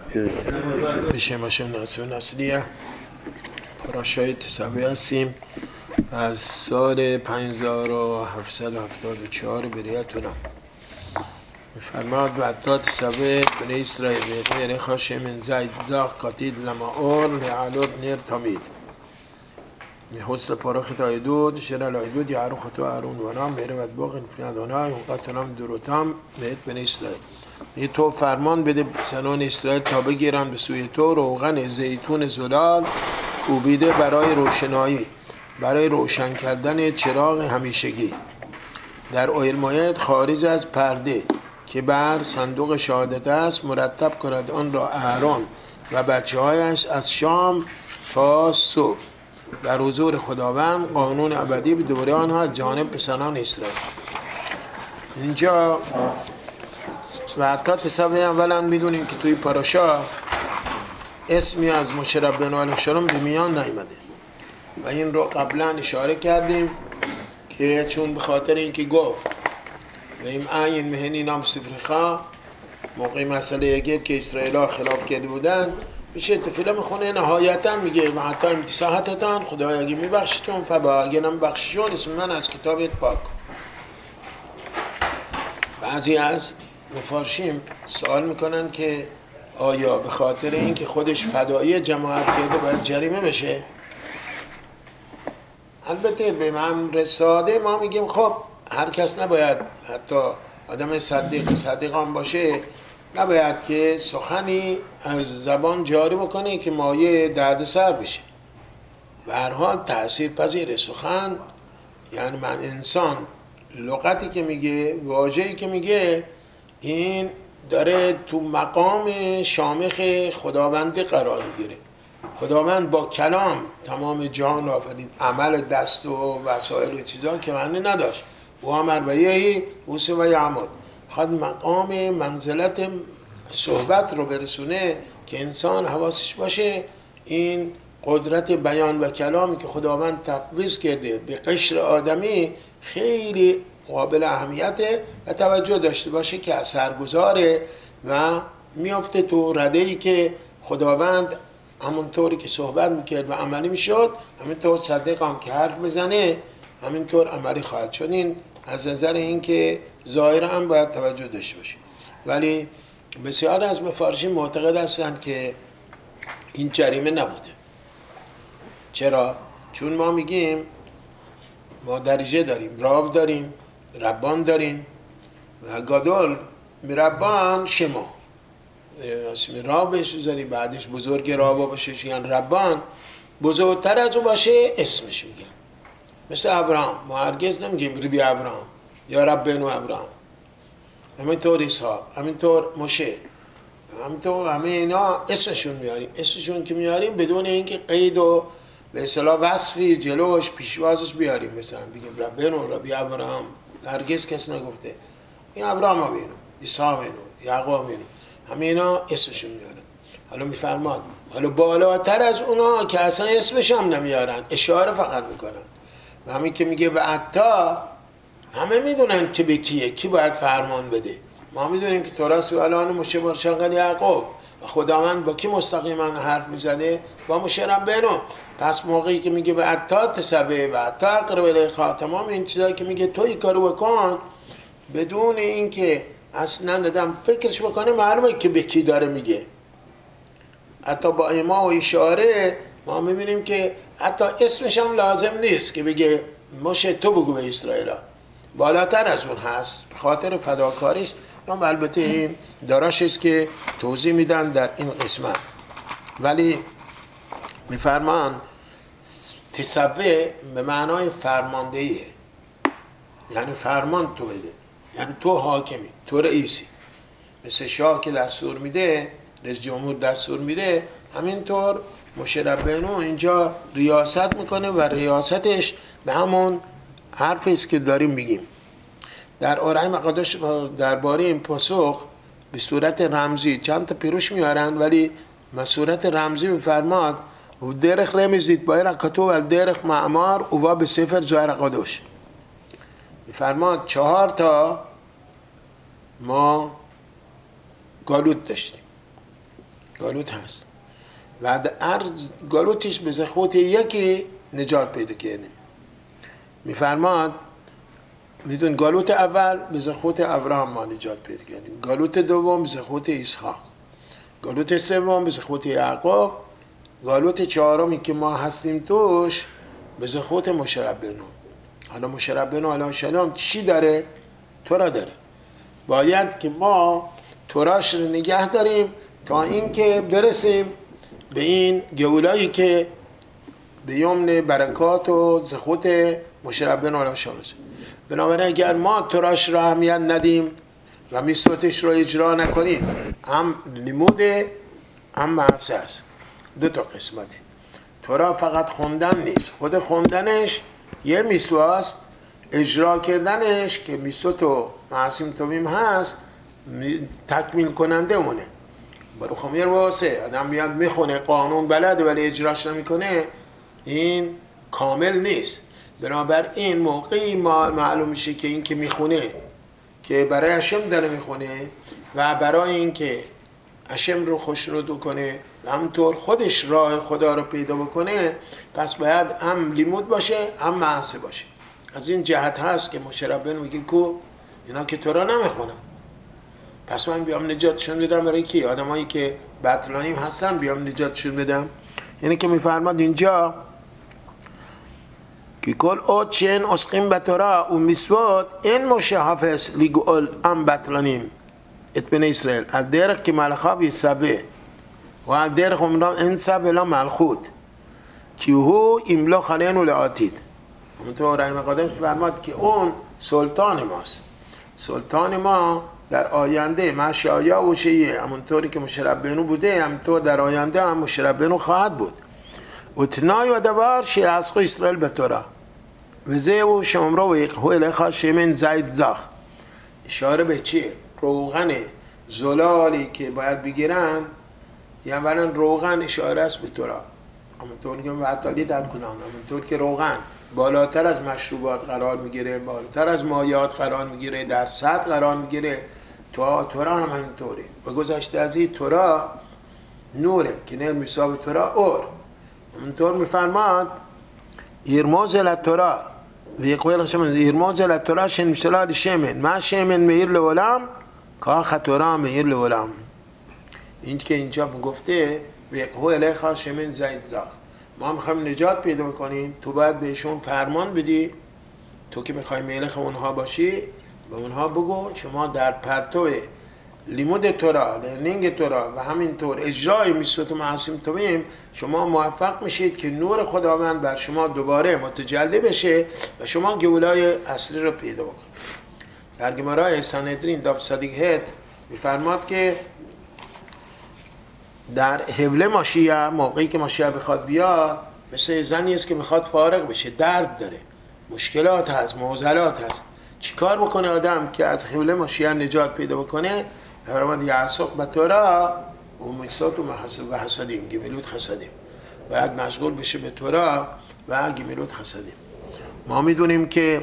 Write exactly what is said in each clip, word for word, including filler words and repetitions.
בשם השם נעשה ונצליח. پراشای تصوی هستیم از سال پنج هزار و هفتصد و هفتاد و چهار بریتونم. میفرماد و حتی تصوی بنی اسرائیل غیر خاشه من زید زاق قاتید لما اور لعلود نیر تامید میخوست پاراخ تایدود شرع لایدود یعرو خطو عرون ونام بره ود باقی نفرین دانای اونقاتنام دروتام بهت بنی اسرائیل. یه تو فرمان بده زنان اسرائیل تا بگیرن به سوی تو روغن زیتون زلال کوبیده برای روشنایی، برای روشن کردن چراغ همیشگی در اویلمایت خارج از پرده که بر صندوق شهادت است، مرتب کند آن را اهرون و بچه هایش از شام تا صبح در حضور خداوند قانون ابدی به دوره آنها از جانب پسران اسرائیل. اینجا و حتی تصوی اولا میدونیم که توی پاراشا اسمی از موشه ربنا علیه السلام به میان نیامده و این رو قبلا اشاره کردیم که چون به خاطر اینکه گفت و این عین مهنی نام سفرخا موقع مسئله یکیت که اسرائیل ها خلاف کرده بودن بشه تفیله میخونه نهایتا میگه و حتی امتساحتتان خدای اگه میبخشتون فبا اگه نمیبخششون اسم من از کتابت پاک. بعضی از مفارشیم سوال میکنن که آیا به خاطر اینکه خودش فدایی جماعت کرده باید جریمه بشه؟ البته به امر ساده ما میگیم خب هر کس نباید، حتی آدم صدیق صدیق هم باشه، نباید که سخنی از زبان جاری بکنه که مایه درد سر بشه. به هر حال تأثیر پذیر سخن، یعنی من انسان لغتی که میگه، واژه‌ای که میگه، این داره تو مقام شامخ خداوند قرار میگیره. خداوند با کلام تمام جهان را آفرید، عمل دست و وسایل و چیزا که معنی نداشت. و امر و یهی اوسه و یعمد خواهد مقام منزلت صحبت رو برسونه که انسان حواسش باشه این قدرت بیان و کلامی که خداوند تفویض کرده به قشر آدمی خیلی قابل اهمیته و توجه داشته باشه که اثرگذاره و میافته تو رده‌ای که خداوند همونطوری که صحبت میکرد و عملی میشد همینطور صدق هم که حرف بزنه همینطور عملی خواهد شد. این از نظر این که ظاهر هم باید توجه داشته باشه. ولی بسیار از مفارشین معتقد هستند که این جریمه نبوده. چرا؟ چون ما میگیم ما درجه داریم، راو داریم، ربان داریم و گادول مربان شما اسم راو بهش بزنی، بعدش بزرگ راو باشه یعنی ربان، بزرگتر از او باشه اسمش میگن. مثل ابراهام ما هرگز نمیگیم ربی ابراهام یا ربنو ابراهام، همینطور اسحاق، همینطور موشه، همینطور همه اینا اسمشون میاریم. اسمشون که میاریم بدون اینکه قید و به اصطلاح وصفی جلوش پیشوازش بیاریم، مثلا بگیم ربنو ربی ابراهام، هرگز کس نگفته این ابراهام بینو، اسحاق بینو، یعقوب بینو، همه اینا اسمشون میارن. حالا میفرماد حالا بالاتر از اونا که اصلا اسمش هم نمیارن، اشاره فقط میکنن. و همین که میگه و عطا همه میدونن که به کیه، کی باید فرمان بده. ما میدونیم که تورات سوالان موشه برشانقل یعقوب و خداوند با کی مستقیما حرف میزنه؟ با موشه ربنو. پس موقعی که میگه و عطا تسوی و عطا اقرب الیخا، تمام این چیزایی که میگه تو این کارو بکن بدون اینکه اصلا ندم فکرش بکنه معلومه که به کی داره میگه. حتی با ایما و اشاره ما میبینیم که حتی اسمش هم لازم نیست که بگه موشه تو بگو به اسرائیل، بالاتر از اون هست به خاطر فداکاریش. اما البته این داراش است که توضیح میدن در این قسمت. ولی میفرمان تصوی به معنای فرماندهیه، یعنی فرمان تو بده، یعنی تو حاکمی، تو رئیسی. مثل شاه که دستور میده، رئیس جمهور دستور میده، همینطور موشه ربنو اینجا ریاست میکنه و ریاستش به همون حرفی است که داریم میگیم. در آرای مقادش درباره این پاسخ به صورت رمزی چند تا پیروش میارن، ولی به صورت رمزی میفرماد و درخ رمزید باید کتو و درخ معمار و به سفر زهر قدوش. میفرماد چهار تا ما گالوت داشتیم گالوت هست و در هر گالوتش به خود یکی نجات پیدا کنه. میفرماد میدون گالوت اول به زخوت ابراهام ما نجات پیدا کردیم، گالوت دوم به زخوت اسحاق، گالوت سوم به زخوت یعقوب، گالوت چهارمی که ما هستیم توش به زخوت مشی ربنا. حالا مشی ربنا علیه السلام چی داره؟ تورا داره. باید که ما توراش رو نگه داریم تا اینکه برسیم به این گولایی که به یمن برکات و زخوت مشی ربنا علیه السلام. بنابراین اگر ما توراش را اهمیت ندیم و میثوتش را اجرا نکنیم، هم نموده هم معصیه است. دو تا قسمته. تورا فقط خوندن نیست، خود خوندنش یه میثواست، اجرا کردنش که میثوت و معصیم تومیم هست تکمیل کننده اونه. برو خمیر واسه آدم میاد میخونه قانون بلد ولی اجراش نمیکنه، این کامل نیست. بنابراین موقعی ما معلوم میشه که این که میخونه که برای هشم داره میخونه و برای این که هشم رو خوشنود کنه و همونطور خودش راه خدا رو پیدا بکنه، پس باید هم لیمود باشه هم معصه باشه. از این جهت هست که مشی ربنا میگه کو اینا که تورا نمیخونن، پس من بیام نجاتشون بدم. برای کی؟ آدمایی که بطلانیم هستن بیام نجاتشون بدم. یعنی که میفرماد اینجا که کل او چین اسقیم به تورا و میثوت این مشی حافظ لیگول ام بطلانیم ات بن اسرائیل از درخ که ملخا وی سبه و از درخ امرام این سبه لا ملخوت که هو املا خلین و لعاتید. همونطور رحمه قدم فرماد که اون سلطان ماست، سلطان ما در آینده مشایا و شیعه، همونطوری که مشی ربنا بوده همونطور در آینده هم مشی ربنا خواهد بود. و تنای و دوار شیعه اسقو اسرائیل به تورا و زه و شمرا و یقهو الیخا شیمن زید زخ. اشاره به چیه؟ روغن زلالی که باید بگیرن، یا اولا روغن اشاره است به تورا، همونطور که وعدالی در کنان، همونطور که روغن بالاتر از مشروبات قرار میگیره، بالاتر از مایات قرار میگیره، در سطح قرار میگیره، تو تورا هم همینطوره. و گذشته از این تورا نوره که نه میثاب تورا اور. همونطور میفرماد یرموز التورا و یقول شمن یرموز التورا شن مثال شمن ما شمن مهیر لولام کا خطورا مهیر لولام. این که اینجا گفته و یقول الیخا شمن زید زاخ، ما میخوایم نجات پیدا کنیم، تو باید بهشون فرمان بدی، تو که میخوای ملک اونها باشی به اونها بگو شما در پرتو لیمود تورا، لرنینگ تورا و همینطور اجرای میثوت و معصوم تومیم شما موفق میشید که نور خداوند بر شما دوباره متجلی بشه و شما گولای اصلی رو پیدا بکنید. در گمارای سندرین داب صدیقهت میفرماد که در حوله ماشیه، موقعی که ماشیه بخواد بیاد، مثل زنی است که میخواد فارغ بشه، درد داره، مشکلات هست، معضلات هست. چیکار بکنه آدم که از حوله ماشیه نجات پیدا بکنه؟ فرمود یعصق به تورا و میثوت و حسدیم، گمیلوت حسدیم. باید مشغول بشه به تورا و گمیلوت حسدیم. ما میدونیم که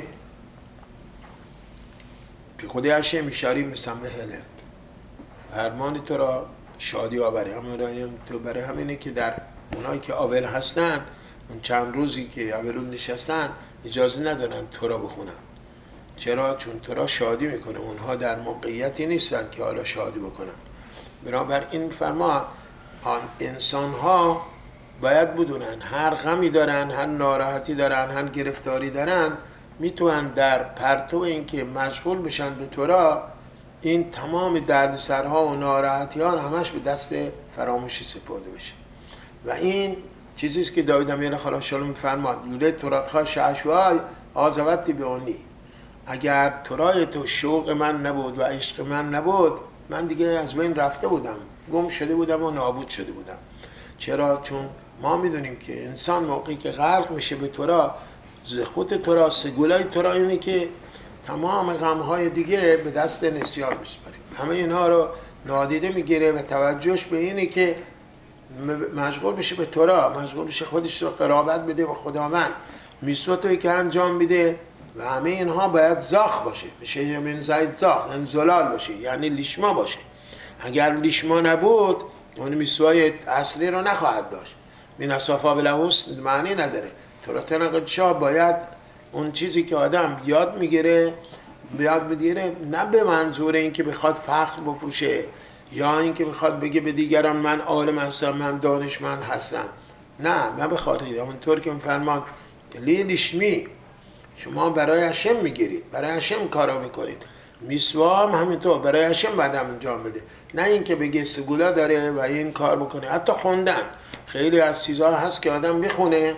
که خودی هشه میشاریم مسمحله فرمان تورا شادی آوره. همون تو برای همینه که در اونایی که آول هستن، اون چند روزی که آولون نشستن اجازه ندارن تورا بخونن. چرا؟ چون تورا شادی میکنه، اونها در موقعیتی نیستن که حالا شادی بکنن. بنابراین فرما آن انسان ها باید بدونن هر غمی دارن، هر ناراحتی دارن، هر گرفتاری دارن، میتونن در پرتو این که مشغول بشن به تورا، این تمام دردسرها و ناراحتی ها همش به دست فراموشی سپرده بشه. و این چیزیست که داوود امیر خدا شالوم میفرماد لوله تورات خواه شعشوهای آزوتی به اونی. اگر تورای تو شوق من نبود و عشق من نبود، من دیگه از بین رفته بودم، گم شده بودم و نابود شده بودم. چرا؟ چون ما میدونیم که انسان موقعی که غرق میشه به تورا، زخوت تورا، سگولای تورا اینه که تمام غمهای دیگه به دست نسیان میسپاره، همه اینها رو نادیده میگیره و توجهش به اینه که مشغول بشه به تورا، مشغول بشه خودش رو قرابت بده و خداوند، میثوتایی که انجام میده و همه اینها باید زاخ باشه، بشه من زید زاخ، این زلال باشه، یعنی لیشما باشه. اگر لیشما نبود اون میسوای اصلی رو نخواهد داشت. من اصافا بلهوس معنی نداره. تورات قدشا باید اون چیزی که آدم یاد میگیره بیاد بگیره، نه به منظور اینکه بخواد فخر بفروشه یا اینکه بخواد بگه به دیگران من عالم هستم، من دانشمند هستم. نه نه بخاطر اونطور که میفرماد لی لشمی، شما برای هشم میگیرید، برای هشم کارا میکنید. میسوا هم همینطور برای هشم باید انجام بده، نه اینکه بگه سگولا داره و این کار بکنه. حتی خوندن خیلی از چیزها هست که آدم میخونه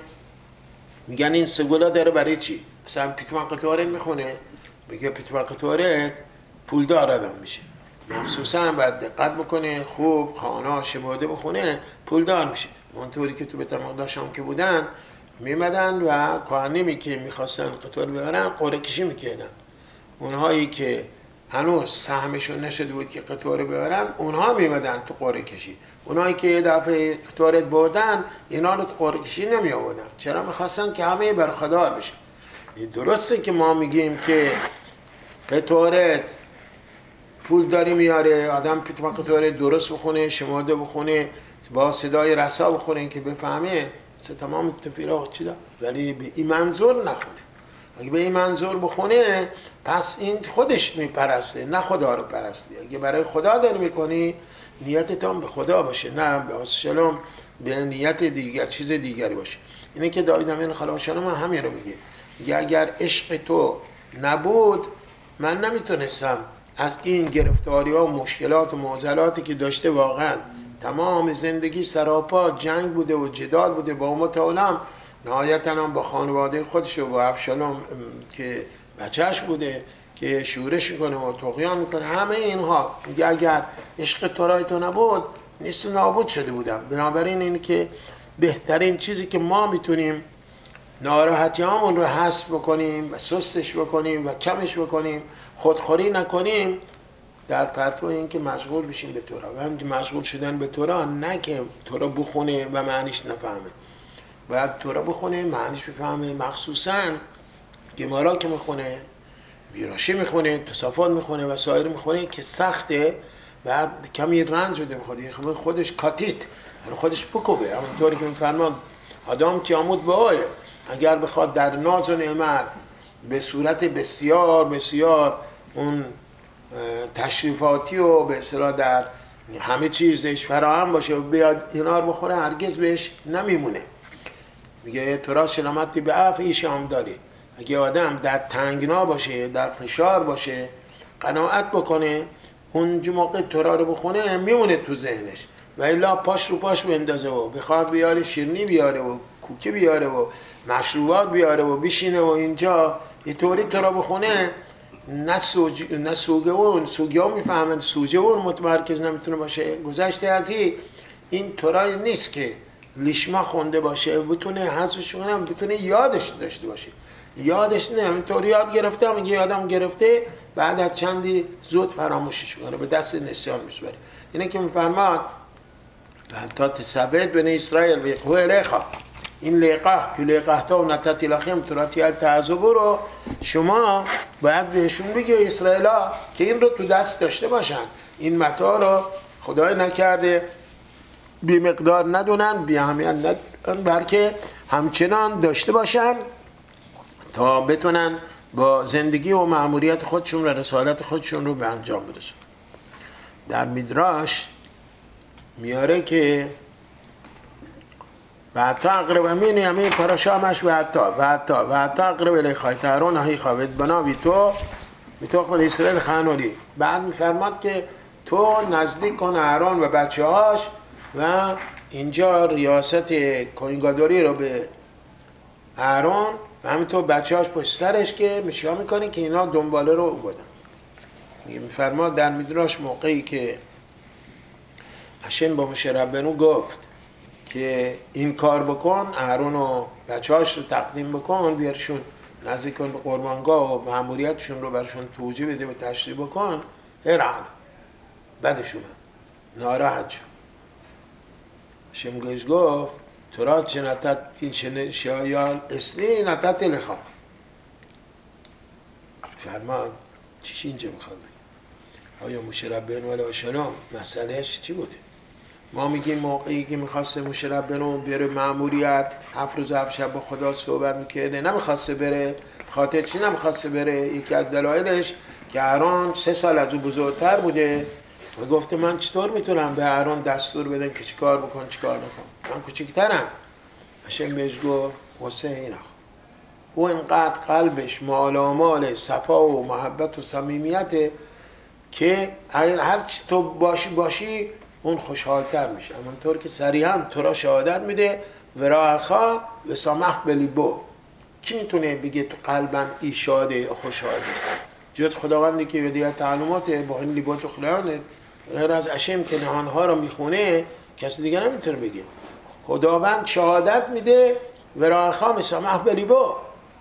میگن این سگولا داره برای چی؟ مثلا پیتمان قطوره میخونه میگه پیتمان قطوره پولدار آدم میشه، مخصوصا باید دقت بکنه خوب خانه شماده بخونه پولدار میشه. اونطوری که تو بیت المقدس هم که بودن میمدن و کهنمی که میخواستن قطور ببرن قرعه کشی میکردن. اونهایی که هنوز سهمشون نشده بود که قطور ببرن اونها میمدن تو قرعه کشی. اونهایی که یه دفعه قطورت بردن اینا رو تو قرعه کشی نمی آوردن. چرا؟ میخواستن که همه برخوردار بشن. درسته که ما میگیم که قطورت پول داری میاره، آدم پیتما قطورت درست بخونه، شماده بخونه، با صدای رسا بخونه که بفهمه تمام تفیرات چیزا، ولی به این منظور نخونه. اگه به این منظور بخونه پس این خودش میپرسته نه خدا رو پرسته. اگه برای خدا داری میکنی نیتت هم به خدا باشه، نه به شلم به نیت دیگر چیز دیگری باشه. اینه که داوود امین خدا شلم همین رو میگه، میگه اگر عشق تو نبود من نمیتونستم از این گرفتاری ها و مشکلات و معضلاتی که داشته، واقعا تمام زندگی سراپا جنگ بوده و جدال بوده با امت عالم، نهایتاً هم با خانواده خودش و با ابشالوم که بچهش بوده که شورش میکنه و طغیان میکنه، همه اینها میگه اگر عشق تورای تو نبود نیست نابود شده بودم. بنابراین اینه که بهترین چیزی که ما میتونیم ناراحتی هامون رو حذف بکنیم و سستش بکنیم و کمش بکنیم، خودخوری نکنیم، در پرتو این که مشغول بشیم به تورا. و مشغول شدن به تورا نه که تورا بخونه و معنیش نفهمه، باید تورا بخونه معنیش بفهمه. مخصوصا گمارا که میخونه، ویراشی میخونه، تصافات میخونه و سایر میخونه که سخته، بعد کمی رنج بده بخواد خودش کاتیت خودش بکوبه. همونطوری که میفرماد آدم کیاموت به آیه اگر بخواد در ناز و نعمت به صورت بسیار بسیار اون تشریفاتی و به اصطلاح در همه چیزش فراهم باشه و بیاد اینا رو بخوره هرگز بهش نمیمونه. میگه تورا سلامتی به عفو ایش هم داری. اگه آدم در تنگنا باشه، در فشار باشه، قناعت بکنه، اون موقع تورا رو بخونه میمونه تو ذهنش، و الا پاش رو پاش بندازه و بخواد بیاره شیرنی بیاره و کوکه بیاره و مشروبات بیاره و بشینه و اینجا یه طوری تورا بخونه، نه سوج... نه سوگه اون سوگه ها میفهمن سوجه اون متمرکز نمیتونه باشه. گذشته از این این تورای نیست که لیشما خونده باشه بتونه حذفش کنه، بتونه یادش داشته باشه. یادش نه اینطوری یاد گرفته، میگه یادم گرفته، بعد از چندی زود فراموشش میکنه، به دست نسیان میسپره. اینه که میفرماد تا تسوید بنی اسرائیل و هو الیخا، این لیقه که لیقه تا و نتتی لخیم توراتی التعذبو رو شما باید بهشون بگی اسرائیل ها که این رو تو دست داشته باشن، این متا رو خدای نکرده بی مقدار ندونن، بی اهمیت ندونن، بلکه همچنان داشته باشن تا بتونن با زندگی و مأموریت خودشون و رسالت خودشون رو به انجام برسونن. در میدراش میاره که و حتی اقرب امین یمی پراشامش و حتی و حتی و حتی اقرب الی خایتارون هی خواهد بناوی تو میتوخ بل اسرائیل خانولی. بعد میفرماد که تو نزدیک کن اهرون و بچه هاش و اینجا ریاست کوینگادوری رو به اهرون و همینطور بچه هاش پشت سرش که میشیا میکنه که اینا دنباله رو بودن. میفرماد در میدراش موقعی که هشم با موشه ربنو گفت که این کار بکن، اهرون و بچه هاش رو تقدیم بکن، بیارشون نزدیک کن به قربانگاه و مأموریتشون رو برشون توجیه بده و تشریح بکن، هرعن بدش اومد، ناراحت شد. هشم گوش گفت تورات چه نتت این شایال اصلی نتت لخوام. فرمان چیش اینجا میخواد بگه؟ آیا موشه ربنو علیه السلام مسئلهش چی بوده؟ ما میگیم موقعی که میخواسته مشرف بره بره مأموریت هفت روز هفت شب با خدا صحبت میکرده، نمیخواسته بره. خاطر چی نمیخواسته بره؟ یکی از دلایلش که هارون سه سال از او بزرگتر بوده و گفته من چطور میتونم به هارون دستور بدم که چیکار بکن چیکار نکن، من کوچکترم. هاشم بهش گفت حسین او اینقدر قلبش مالامال صفا و محبت و صمیمیته که هر چی تو باشی باشی اون خوشحالتر میشه. همونطور که صریحاً تو را شهادت میده وراخا و سامح بلیبو. کی میتونه بگه تو قلبم ای شاده خوشحاله جز خداوندی که ودیت تعلمات با این لیبات و خلایانه، غیر از اشم که نهانها را میخونه کسی دیگه نمیتونه بگه. خداوند شهادت میده وراخا و سامح بلیبو،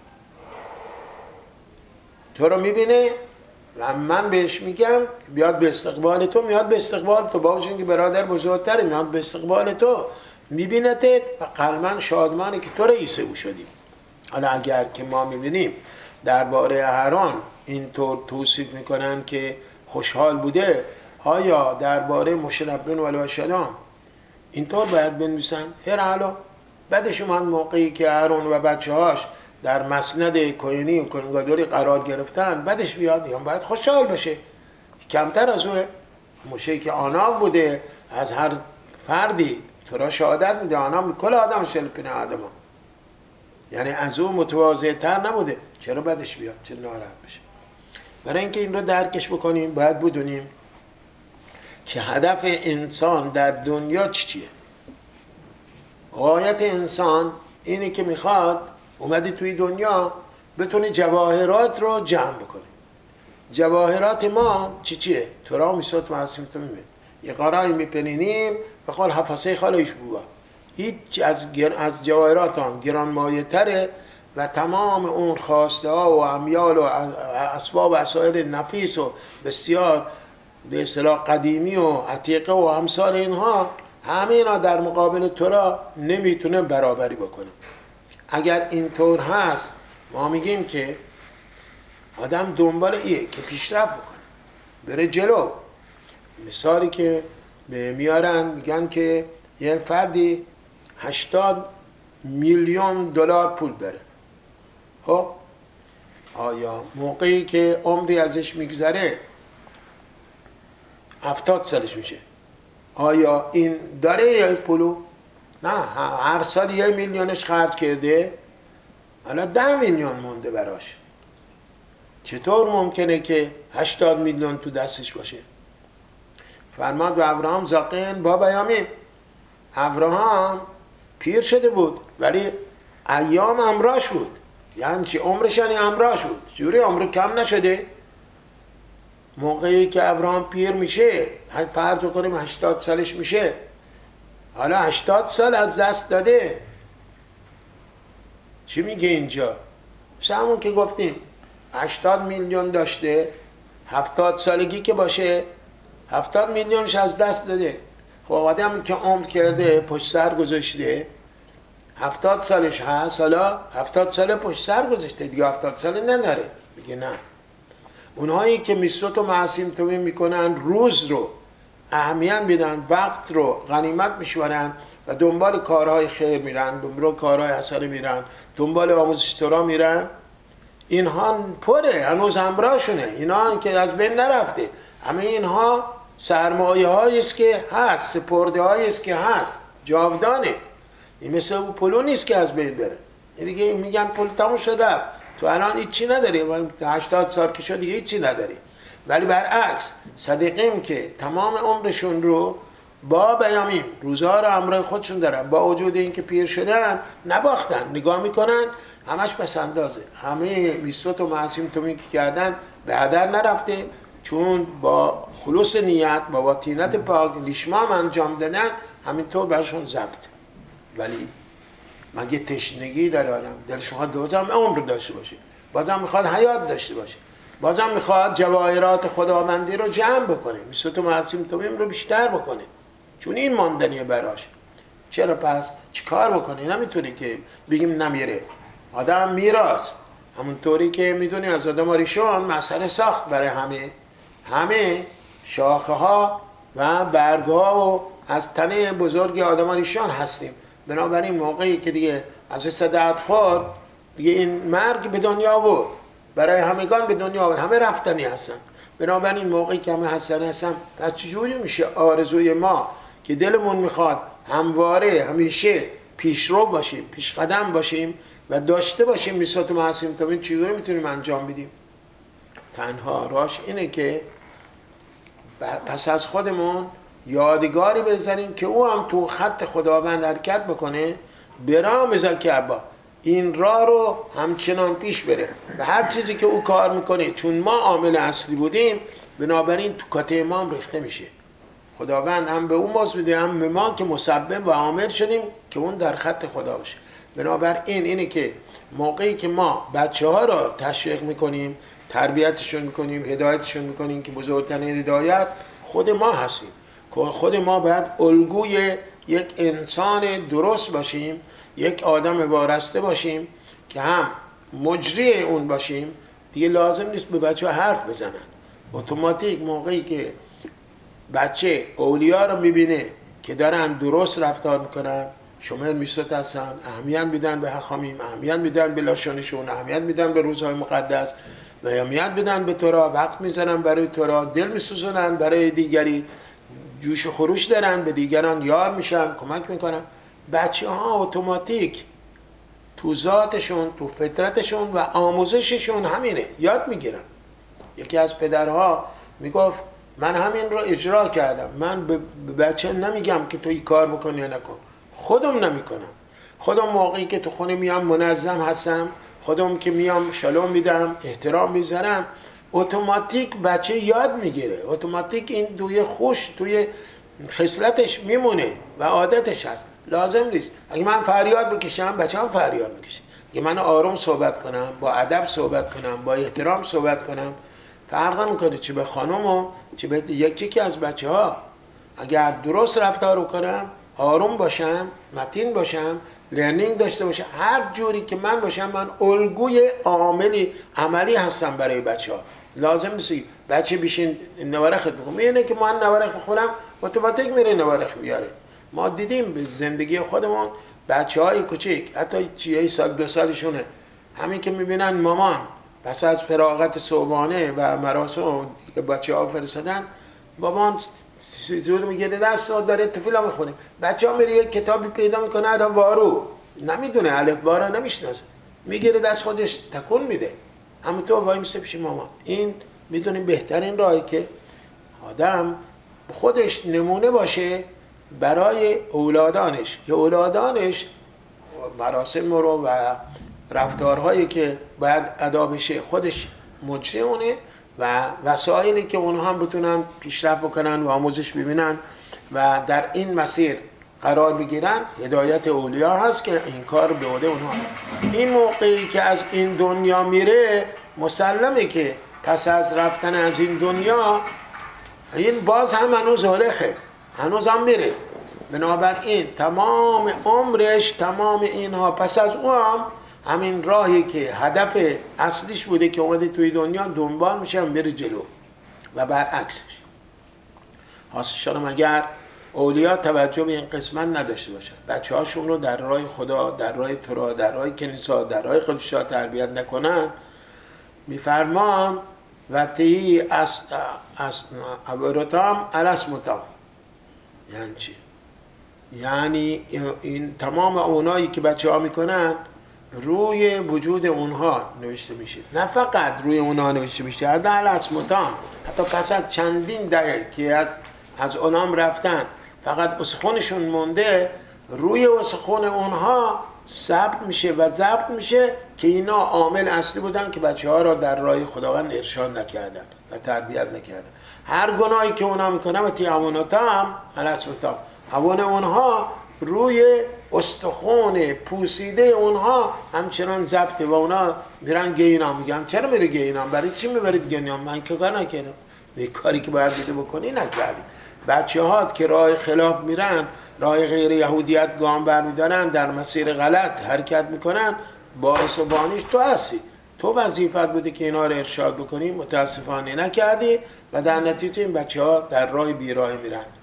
تو رو میبینه و من بهش میگم بیاد به استقبال تو، میاد به استقبال تو، با وجود اینکه برادر بزرگتره میاد به استقبال تو، میبینتت و قلباً شادمانه که تو رئیس او شدی. حالا اگر که ما میبینیم درباره هارون اینطور توصیف میکنن که خوشحال بوده، آیا درباره مشرف بن الوشدام اینطور باید بنویسن؟ هر حالا بعدش اومد موقعی که هارون و بچه هاش در مسند کوهینی و کوهنگادوری قرار گرفتن بعدش بیاد یا باید خوشحال بشه؟ کمتر از اوه. موشهی که آنام بوده از هر فردی تو را شهادت میده، آنام کل آدم شلپین آدم ها. یعنی از او متواضع تر نبوده، چرا بعدش بیاد؟ چرا ناراحت بشه؟ برای اینکه این رو درکش بکنیم باید بدونیم که هدف انسان در دنیا چیه. غایت انسان اینه که میخواد اومدی توی دنیا بتونی جواهرات رو جمع بکنی. جواهرات ما چی چیه؟ تورا میسات معصوم تو میمه یه قرای میپنینیم بخوال حفظه خالش بوا. هیچ از, گر... از جواهرات هم گران مایه تره و تمام اون خواسته ها و امیال و اسباب و اسایل نفیس و بسیار به اصطلاح قدیمی و عتیقه و امثال اینها، همه اینا در مقابل تورا نمیتونه برابری بکنه. اگر اینطور هست ما میگیم که آدم دنبال ایه که پیشرفت بکنه، بره جلو. مثالی که میارن میگن که یه فردی هشتاد میلیون دلار پول داره، خب آیا موقعی که عمری ازش میگذره هفتاد سالش میشه، آیا این داره یا پولو؟ نه، هر سال یه میلیونش خرج کرده، حالا ده میلیون مونده براش. چطور ممکنه که هشتاد میلیون تو دستش باشه؟ فرماد به ابراهام زاقین با بیامین. ابراهام پیر شده بود ولی ایام همراهش بود. یعنی چی؟ عمرش یعنی همراهش بود. جوری عمر کم نشده. موقعی که ابراهام پیر میشه، فرض کنیم هشتاد سالش میشه، حالا هشتاد سال از دست داده. چی میگه اینجا؟ مثل همون که گفتیم هشتاد میلیون داشته، هفتاد سالگی که باشه هفتاد میلیونش از دست داده. خب آدم که عمر کرده پشت سر گذاشته، هفتاد سالش هست، حالا هفتاد سال پشت سر گذاشته دیگه، هفتاد سال نداره. میگه نه، اونهایی که میسوت و معصیم تومین میکنن روز رو اهمیت میدن، وقت رو غنیمت میشورن و دنبال کارهای خیر میرن، دنبال کارهای حسنه میرن، دنبال آموزش تورا میرن، اینها پره، هنوز همراهشونه، اینها که از بین نرفته. همه اینها سرمایه هایی است که هست، سپرده هایی است که هست، جاودانه. این مثل اون پولو نیست که از بین بره. دیگه میگن پول تموم شد رفت، تو الان هیچی نداری، هشتاد سال که شد دیگه هیچی نداری. ولی برعکس صدیقیم که تمام عمرشون رو با بیامیم روزها رو همراه خودشون دارن، با وجود اینکه پیر شدن نباختن، نگاه میکنن همش پس اندازه، همه میسوت و معصیم تومی که کردن به هدر نرفته، چون با خلوص نیت با باطینت پاک لیشمام انجام دادن، همینطور برشون ضبط. ولی مگه تشنگی داره آدم؟ دلش میخواد بازم عمر داشته باشه، بازم میخواد حیات داشته باشه، بازم میخواد جواهرات خداوندی رو جمع بکنه، میسوت و معصیم تومیم رو بیشتر بکنه، چون این ماندنیه براش. چرا پس چی کار بکنه؟ نمیتونه که بگیم نمیره. آدم میراست، همونطوری که میدونی از آدم آریشون مسئله ساخت برای همه همه شاخه ها و برگ ها و از تنه بزرگ آدمانیشان هستیم. بنابراین موقعی که دیگه از صدعت خورد دیگه این مرگ به دنیا بود، برای همگان به دنیا بود، همه رفتنی هستن. بنابراین موقعی که همه هستن هستن پس چجوری میشه آرزوی ما که دلمون میخواد همواره همیشه پیشرو باشیم، پیش قدم باشیم و داشته باشیم میثاق معصوم تابعین، چجوری میتونیم انجام بدیم؟ تنها راهش اینه که پس از خودمون یادگاری بذاریم که او هم تو خط خداوند حرکت بکنه، برام زکی عبا این راه رو همچنان پیش بره و هر چیزی که او کار میکنه چون ما عامل اصلی بودیم بنابراین تو کاته ما هم ریخته میشه. خداوند هم به اون موضوع هم به ما که مسبب و عامل شدیم که اون در خط خدا باشه. بنابراین اینه که موقعی که ما بچه ها را تشویق میکنیم، تربیتشون میکنیم، هدایتشون میکنیم که بزرگترین هدایت خود ما هستیم، خود ما باید الگوی یک انسان درست باشیم، یک آدم وارسته باشیم که هم مجری اون باشیم. دیگه لازم نیست به بچه ها حرف بزنن. اتوماتیک موقعی که بچه اولیا رو میبینه که دارن درست رفتار میکنن، شمال میستت هستن، اهمیت میدن به حخامیم، اهمیت میدن به لاشانشون، اهمیت میدن به روزهای مقدس و اهمیت میدن به تورا، وقت میذارن برای تورا، دل میسوزونن برای دیگری، جوش و خروش دارن، به دیگران یار میشن، کمک میکنن. بچه ها اتوماتیک تو ذاتشون، تو فطرتشون و آموزششون همینه، یاد میگیرن. یکی از پدرها میگفت من همین رو اجرا کردم، من به بچه نمیگم که تو این کار بکن یا نکن، خودم نمیکنم. خودم موقعی که تو خونه میام منظم هستم، خودم که میام شلوم میدم، احترام میذارم، اتوماتیک بچه یاد میگیره، اتوماتیک این دوی خوش توی خصلتش میمونه و عادتش هست. لازم نیست اگه من فریاد بکشم بچه هم فریاد میکشه. اگه من آروم صحبت کنم، با ادب صحبت کنم، با احترام صحبت کنم، فرق نمیکنه چه به خانم و چه به یکی که از بچه ها. اگر درست رفتار کنم، آروم باشم، متین باشم، لرنینگ داشته باشم، هر جوری که من باشم، من الگوی عاملی عملی هستم برای بچه ها. لازم نیست بچه بیشین نوارخت بکنم، اینه که من نوارخ بخورم اتوماتیک میره نوارخ بیاره. ما دیدیم به زندگی خودمون بچه های کوچیک، حتی چیه سال دو سالشونه، همین که میبینن مامان پس از فراغت صبحانه و مراسم که بچه ها فرستادن، بابان زور میگه دست داره تفیلا میخونه، بچه ها میره یک کتابی پیدا میکنه آدم وارو نمیدونه الف بارا نمیشناسه، میگیره دست خودش تکون میده، همونطور وای میسه پیش مامان. این میدونیم بهترین راهی که آدم خودش نمونه باشه برای اولادانش، که اولادانش مراسم رو و رفتارهایی که باید ادا بشه خودش مجری اونه و وسایلی که اونها هم بتونن پیشرفت بکنن و آموزش ببینن و در این مسیر قرار بگیرن. هدایت اولیا هست که این کار به عهده اونها هست. این موقعی که از این دنیا میره مسلمه که پس از رفتن از این دنیا این باز هم هنوز هلخه، هنوز هم میره. بنابراین تمام عمرش، تمام اینها پس از او هم همین راهی که هدف اصلیش بوده که اومده توی دنیا دنبال میشه هم بره جلو و برعکسش. حاصل شدم اگر اولیا توجه به این قسمت نداشته باشن، بچه هاشون رو در راه خدا، در راه تورا، در راه کنیسا، در راه خودشا تربیت نکنن، میفرمان و تهی از از عبرتام عرس متام. یعنی چی؟ یعنی این تمام اونایی که بچه ها میکنن روی وجود اونها نوشته میشه، نه فقط روی اونها نوشته میشه، حتی عرس متام، حتی پس از چندین دهه که از از اونام رفتن فقط استخونشون مونده، روی استخون اونها ثبت میشه و ضبط میشه که اینا عامل اصلی بودن که بچه ها را در راه خداوند ارشاد نکردن و تربیت نکردن. هر گناهی که اونا میکنن و تی اواناتام عرسمتام، اوان اونها روی استخون پوسیده اونها همچنان ضبطه و اونا میرن گینام. میگم چرا میره گینام؟ برای چی میبرید گینام؟ من که کار نکردم، به کاری که باید بده بکنی نکردی. بچه هات که راه خلاف میرن، راه غیر یهودیت گام برمیدارن، در مسیر غلط حرکت میکنن، باعث و بانیش تو هستی. تو وظیفت بوده که اینا رو ارشاد بکنی، متاسفانه نکردی و در نتیجه این بچه ها در راه بیراه میرن.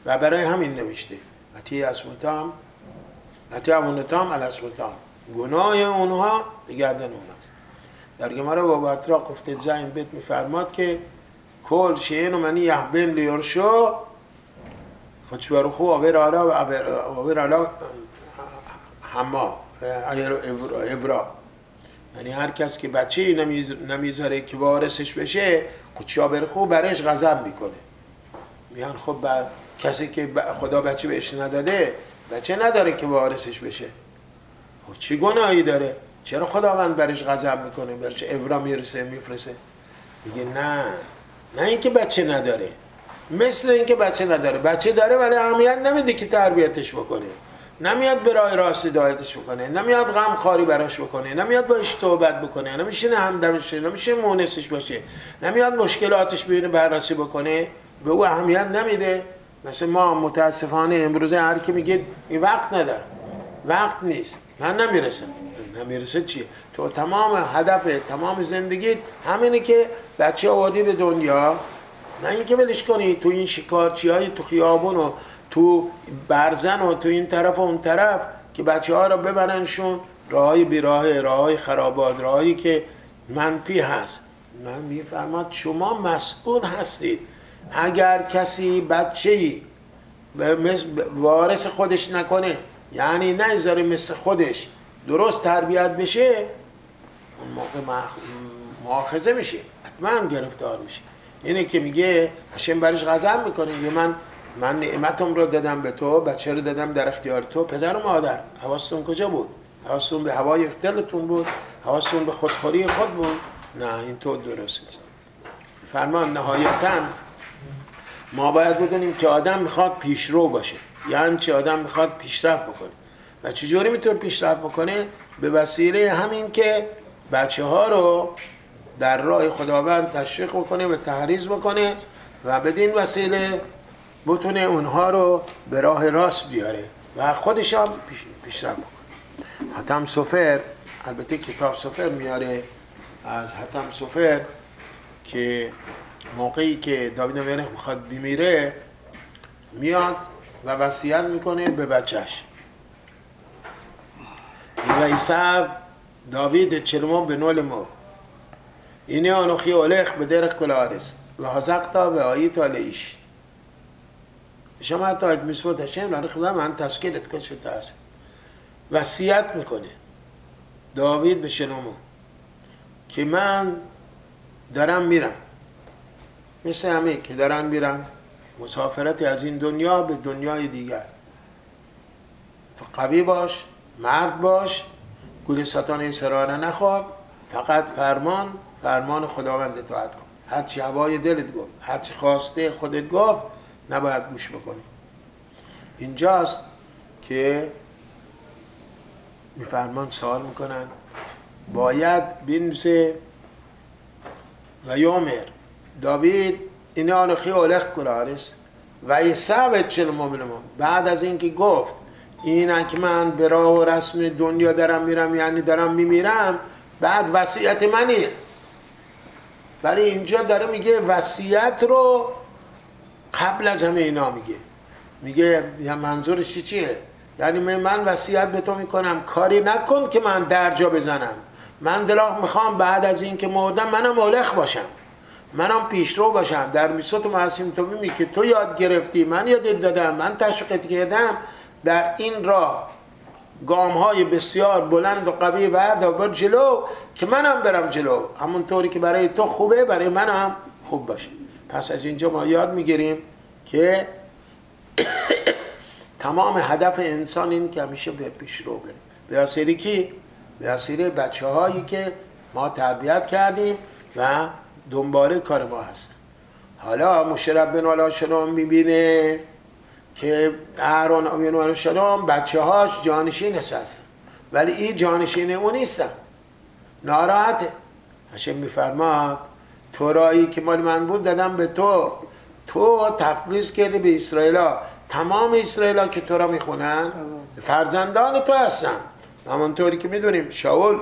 و برای همین نوشته اتی اسمتام اتی امونتام الاسمتام، گناه اونها به گردن اونهاست. در گمرا بابا اترا گفته زین بیت میفرماد که کل شیئن و منی یحبن لیرشو خودش برو خوب آور آلا و آور آلا حما ابرا، یعنی هر کس که بچه نمیذاره که وارثش بشه کچیا بره خوب برایش غضب میکنه. میگن خب کسی که خدا بچه بهش نداده بچه نداره که وارثش بشه، خب چی گناهی داره؟ چرا خداوند برش غضب میکنه، برش ابرا میرسه میفرسه؟ میگه نه نه اینکه بچه نداره، مثل اینکه بچه نداره، بچه داره ولی اهمیت نمیده که تربیتش بکنه، نمیاد به راه راست هدایتش بکنه، نمیاد غم خاری براش بکنه، نمیاد باش توبت بکنه، نمیشه همدمش، نمیشه مونسش باشه، نمیاد مشکلاتش ببینه بررسی بکنه، به او اهمیت نمیده. مثل ما متاسفانه امروزه هر کی میگه این وقت نداره، وقت نیست، من نمیرسم. نمیرسه چیه؟ تو تمام هدف تمام زندگیت همینه که بچه آوردی به دنیا، نه اینکه ولش کنی تو این شکارچی های تو خیابون و تو برزن و تو این طرف و اون طرف که بچه ها رو ببرنشون راهی بیراه، راهی خرابات، راهی که منفی هست. من میفرماد شما مسئول هستید. اگر کسی بچه‌ای وارث خودش نکنه، یعنی نذاره مثل خودش درست تربیت بشه، اون موقع مؤاخذه میشه، حتما گرفتار میشه. اینه که میگه هاشم برش غضب میکنه، میگه من من نعمتم رو دادم به تو، بچه رو دادم در اختیار تو، پدر و مادر حواستون کجا بود؟ حواستون به هوای دلتون بود؟ حواستون به خودخوری خود بود؟ نه، این تو درست نیست. فرمان نهایتاً ما باید بدونیم که آدم میخواد پیشرو باشه، یعنی چه؟ آدم میخواد پیشرفت بکنه. و چجوری میتونه پیشرفت بکنه؟ به وسیله همین که بچه ها رو در راه خداوند تشویق بکنه و تحریض بکنه و بدین وسیله بتونه اونها رو به راه راست بیاره و خودش هم پیش پیشرفت بکنه. حاتم صفر، البته کتاب صفر میاره از حاتم صفر که موقعی که داوید ملک میخواد بمیره میاد و وصیت میکنه به بچهش. و ایساو داوید چلمون به نول مو اینه آنوخی اولخ به درخ کلارس و حزقتا و آیتا لیش شما حتی اید مسبوط هشم لانه خدا من تشکیلت کن شده هست. وصیت میکنه داوید به شلمون که من دارم میرم، مثل همه که دارن میرن مسافرتی از این دنیا به دنیای دیگر. تو قوی باش، مرد باش، گول ستان سرانه نخواه، فقط فرمان فرمان خداوند اطاعت کن. هرچی هوای دلت گفت، هرچی خواسته خودت گفت نباید گوش بکنی. اینجاست که میفرمان سوال میکنن باید بینویسه و یومر داوید این آنخی اولخ کلارس و ایسابت چلمو بلمون، بعد از اینکه گفت این که من به راه و رسم دنیا دارم میرم، یعنی دارم میمیرم، بعد وصیت منیه. ولی اینجا داره میگه وصیت رو قبل از همه اینا میگه میگه یا منظورش چی چیه؟ یعنی من وصیت به تو میکنم کاری نکن که من درجا بزنم، من دلم میخوام بعد از این که مردم منم اولخ باشم، منم پیشرو باشم در میسوت و معصیم تو بیمی که تو یاد گرفتی، من یادت دادم، من تشویقت کردم، در این راه گام های بسیار بلند و قوی و بر جلو که منم برم جلو، همونطوری که برای تو خوبه برای منم خوب باشه. پس از اینجا ما یاد میگیریم که تمام هدف انسان این که همیشه به پیش رو بریم، به وسیله کی؟ به وسیله بچه هایی که ما تربیت کردیم و دنباله کار ما هستن. حالا موشه ربنا علیه السلام میبینه که اهرون علیه السلام بچه هاش جانشین هستن ولی این جانشین اون نیستن، ناراحته. هاشم میفرماد تو رایی که مال من بود دادم به تو، تو تفویض کردی به اسرائیلا، تمام اسرائیلا که تو را میخونن فرزندان تو هستن. همونطوری که میدونیم شاول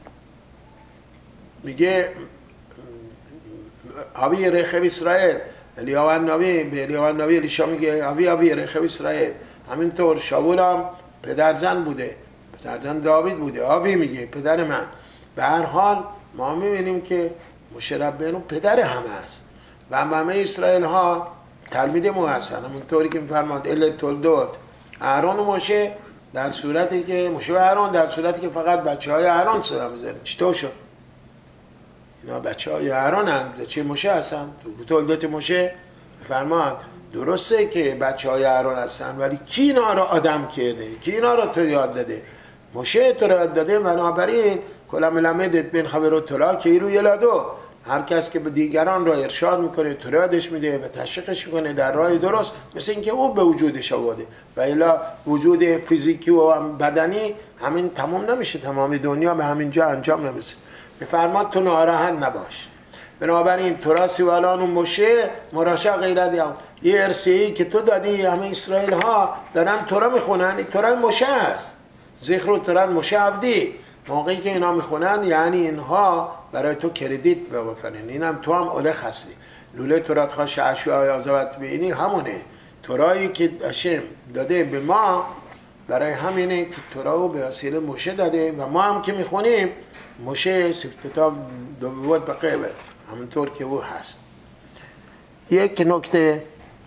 میگه هاوی رخب اسرائیل الیاو النبی به الیاو النبی الیشا میگه آوی آوی رخو اسرائیل. همینطور شاول هم پدر زن بوده، پدر زن داوید بوده، آوی میگه پدر من. به هر حال ما میبینیم که موشه ربیانو پدر همه است و همه اسرائیل ها تلمید مو هستن. همونطوری که میفرماد ال تولدوت اهرون و موشه، در صورتی که موشه و اهرون در صورتی که فقط بچه های اهرون صدا میذاره. چطور شد؟ اینا بچه های اهرون هستند، بچه موشه هستن. تو تولدوت موشه میفرماد درسته که بچه های اهرون هستن، ولی کی اینا رو آدم کرده؟ کی اینا رو تو یاد داده؟ موشه تو رو یاد داده. بنابراین کلام لمدت بین خبر و طلا که ایرو یلادو، هر کس که به دیگران را ارشاد میکنه، تو رو یادش میده و تشویقش میکنه در راه درست، مثل اینکه او به وجودش آورده. و الا وجود فیزیکی و بدنی همین تمام نمیشه، تمام دنیا به همین جا انجام نمیشه. بفرماد تو ناراحت نباش. بنابراین تراسی و الان و موشه مراشا غیرت یا یه ارسیهی که تو دادی، همه اسرائیل ها دارن تورا میخونن، این تورا موشه است. ذکر و تورا موشه عبدی. موقعی که اینا میخونن یعنی اینها برای تو کردیت بفرین، اینم تو هم اولخ هستی. لوله تورات خواش عشوه آزابت بینی همونه تورایی که اشم داده به ما، برای همینه که توراو به وسیله موشه داده و ما هم که میخونیم موشه سفت کتاب دوبوت بقیبه همونطور که او هست. یک نکته،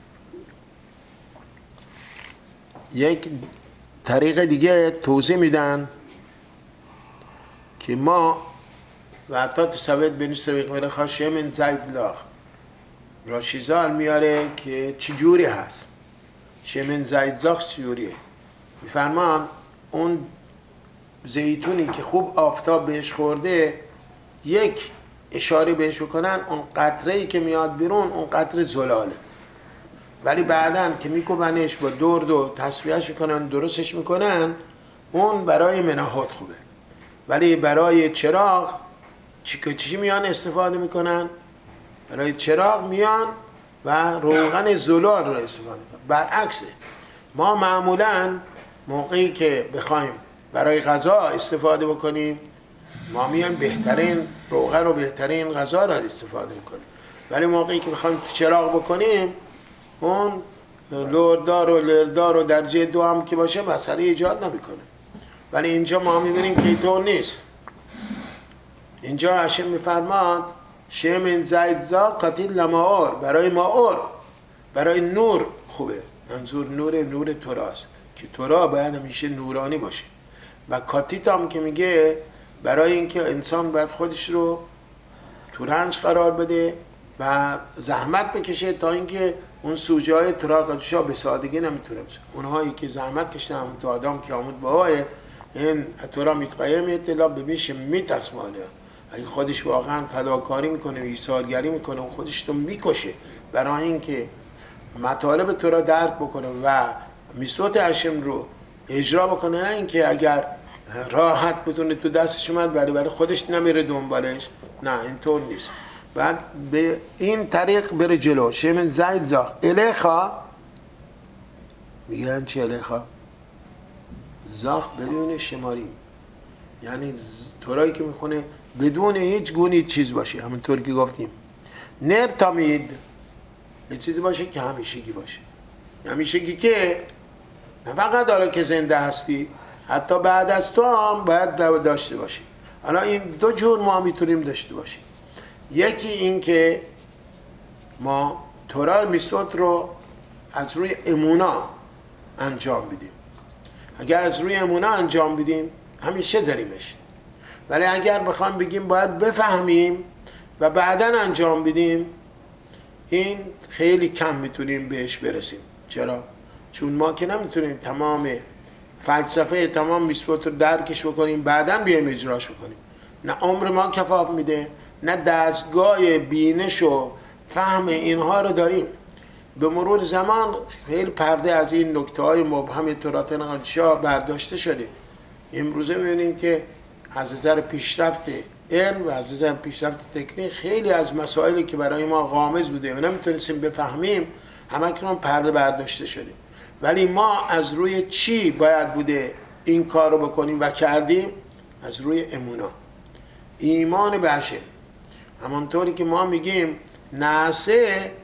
یک طریق دیگه توضیح میدن که ما و حتی تصویت بینیست روی غیر خواشه من زید لاخ راشیزال میاره که چجوری هست شمن زید زاخ چجوریه. میفرمان اون زیتونی که خوب آفتاب بهش خورده یک اشاره بهش کنن، اون قطره‌ای که میاد بیرون اون قطره زلاله، ولی بعداً که میکوبنش با درد و تصفیهش کنن درستش میکنن اون برای مناهات خوبه. ولی برای چراغ چی چی میان استفاده میکنن؟ برای چراغ میان و روغن زلال رو استفاده میکنن. برعکسه، ما معمولاً موقعی که بخوایم برای غذا استفاده بکنیم ما میان بهترین روغن و بهترین غذا را استفاده میکنیم، ولی موقعی که بخوایم چراغ بکنیم اون لوردار و لردار و درجه دو هم که باشه مسئله ایجاد نمیکنه. ولی اینجا ما میبینیم که اینطور نیست. اینجا هاشم میفرماد شمن زید زا قتیل لماور، برای ماور، برای نور خوبه. منظور نور نور توراست که تورا باید همیشه نورانی باشه. و کاتیت هم که میگه برای اینکه انسان باید خودش رو تو رنج قرار بده و زحمت بکشه تا اینکه اون سوژه های تورا قدشا به سادگی نمیتونه بشه. اونهایی که زحمت کشتن تا آدم که آمود باید این تورا میتقیم اطلاع ببیشه میتسماله. اگه خودش واقعا فداکاری میکنه و ایثارگری میکنه و خودش رو میکشه برای اینکه مطالب تورا درک بکنه و میثوت هاشم رو اجرا بکنه، نه اینکه اگر راحت بتونه تو دستش اومد برای برای خودش نمیره دنبالش، نه اینطور نیست. بعد به این طریق بره جلو. شمن زید زاخ الیخا میگن چه الیخا؟ زاخ بدون شماریم، یعنی تورایی که میخونه بدون هیچ گونه چیز باشه، همونطور که گفتیم. نر تامید یه چیزی باشه که همیشگی باشه. همیشگی که نه فقط داره که زنده هستی، حتی بعد از تو هم باید داشته باشی. حالا این دو جور ما میتونیم داشته باشیم. یکی این که ما تورا میثوت رو از روی امونا انجام بدیم. اگر از روی امونا انجام بدیم همیشه داریمش، ولی اگر بخوام بگیم باید بفهمیم و بعداً انجام بدیم این خیلی کم میتونیم بهش برسیم. چرا؟ چون ما که نمیتونیم تمام فلسفه تمام میثوت رو درکش بکنیم بعداً بیایم اجراش بکنیم. نه عمر ما کفاف میده، نه دستگاه بینش و فهم اینها رو داریم. به مرور زمان خیلی پرده از این نکته های مبهم تورات نقدشا برداشته شده. امروزه میبینیم که از نظر پیشرفت علم و از نظر پیشرفت تکنیک خیلی از مسائلی که برای ما غامض بوده و نمیتونستیم بفهمیم همکنون پرده برداشته شده. ولی ما از روی چی باید بوده این کار رو بکنیم و کردیم؟ از روی امونا، ایمان به هاشم. همانطوری که ما میگیم نعسه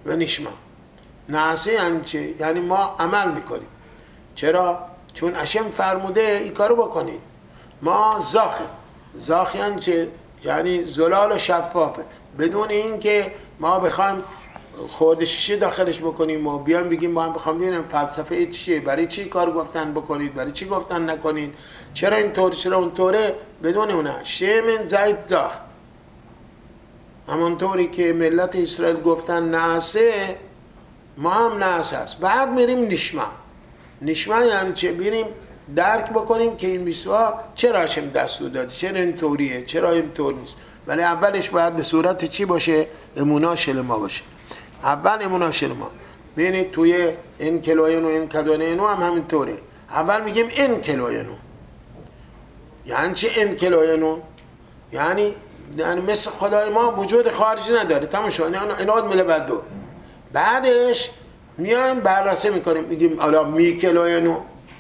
و نشما. نعسه یعنی چه؟ یعنی ما عمل میکنیم. چرا؟ چون اشم فرموده این کارو بکنید. ما زاخه زاخ یعنی چه؟ یعنی زلال و شفافه، بدون این که ما بخوایم خورده شیشه داخلش بکنیم و بیایم بگیم ما هم بخوام ببینم فلسفه چیه، برای چی کار گفتن بکنید، برای چی گفتن نکنید، چرا اینطور چرا اونطوره، بدون اونه. شمن زید زاخ، همونطوری که ملت اسرائیل گفتن نعسه، ما هم نعسه است. بعد میریم نشما. نشما یعنی چه؟ بریم درک بکنیم که این میسوا چرا هاشم دستور داده، چرا اینطوریه، چرا اینطور نیست. ولی اولش باید به صورت چی باشه؟ امونا شلما باشه. اول امونا شلما. ببینید توی این کلوینو این کدونینو هم همینطوره. اول میگیم این کلوینو. یعنی چه این کلوینو؟ یعنی یعنی مثل خدای ما وجود خارجی نداره، تمام شد. ایناد مل بدو. بعدش میایم بررسی میکنیم، میگیم حالا می کلوینو،